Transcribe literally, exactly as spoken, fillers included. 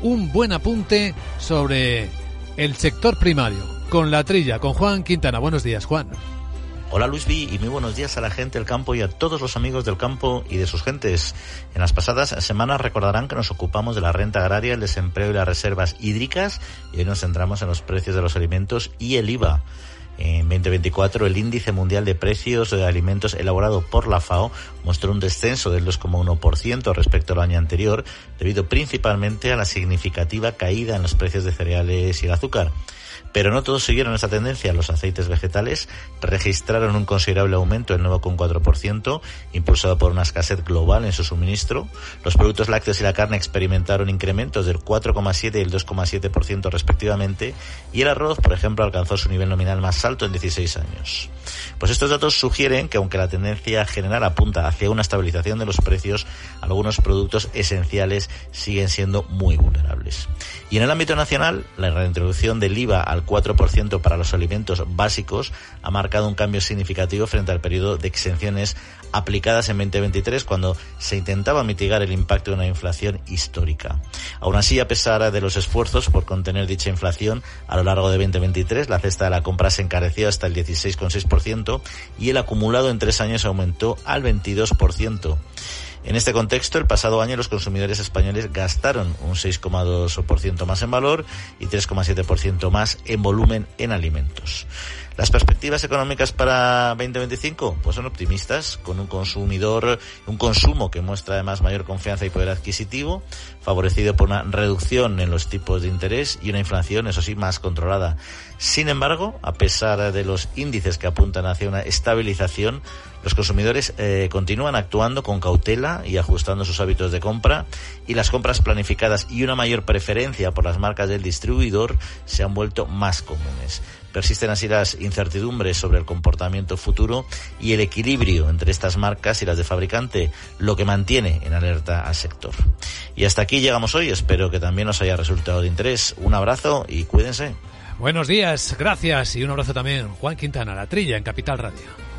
un buen apunte sobre el sector primario. Con La Trilla, con Juan Quintana. Buenos días, Juan. Hola Luisby, y muy buenos días a la gente del campo y a todos los amigos del campo y de sus gentes. En las pasadas semanas recordarán que nos ocupamos de la renta agraria, el desempleo y las reservas hídricas, y hoy nos centramos en los precios de los alimentos y el I V A. En veinte veinticuatro, el índice mundial de precios de alimentos elaborado por la FAO mostró un descenso del dos coma uno por ciento respecto al año anterior, debido principalmente a la significativa caída en los precios de cereales y el azúcar. Pero no todos siguieron esta tendencia. Los aceites vegetales registraron un considerable aumento del nueve coma cuatro por ciento, impulsado por una escasez global en su suministro. Los productos lácteos y la carne experimentaron incrementos del cuatro coma siete y el dos coma siete por ciento respectivamente, y el arroz, por ejemplo, alcanzó su nivel nominal más alto en dieciséis años. Pues estos datos sugieren que, aunque la tendencia general apunta hacia una estabilización de los precios, algunos productos esenciales siguen siendo muy vulnerables. Y en el ámbito nacional, la reintroducción del I V A al cuatro por ciento para los alimentos básicos ha marcado un cambio significativo frente al periodo de exenciones aplicadas en veinte veintitrés, cuando se intentaba mitigar el impacto de una inflación histórica. Aún así, a pesar de los esfuerzos por contener dicha inflación, a lo largo de veinte veintitrés la cesta de la compra se encareció hasta el dieciséis coma seis por ciento y el acumulado en tres años aumentó al veintidós por ciento. En este contexto, el pasado año los consumidores españoles gastaron un seis coma dos por ciento más en valor y tres coma siete por ciento más en volumen en alimentos. Las perspectivas económicas para veinte veinticinco pues son optimistas, con un consumidor, un consumo que muestra además mayor confianza y poder adquisitivo, favorecido por una reducción en los tipos de interés y una inflación, eso sí, más controlada. Sin embargo, a pesar de los índices que apuntan hacia una estabilización, los consumidores eh, continúan actuando con cautela y ajustando sus hábitos de compra, y las compras planificadas y una mayor preferencia por las marcas del distribuidor se han vuelto más comunes. Persisten así las incertidumbres sobre el comportamiento futuro y el equilibrio entre estas marcas y las de fabricante, lo que mantiene en alerta al sector. Y hasta aquí llegamos hoy, espero que también os haya resultado de interés. Un abrazo y cuídense. Buenos días, gracias, y un abrazo también, Juan Quintana, La Trilla, en Capital Radio.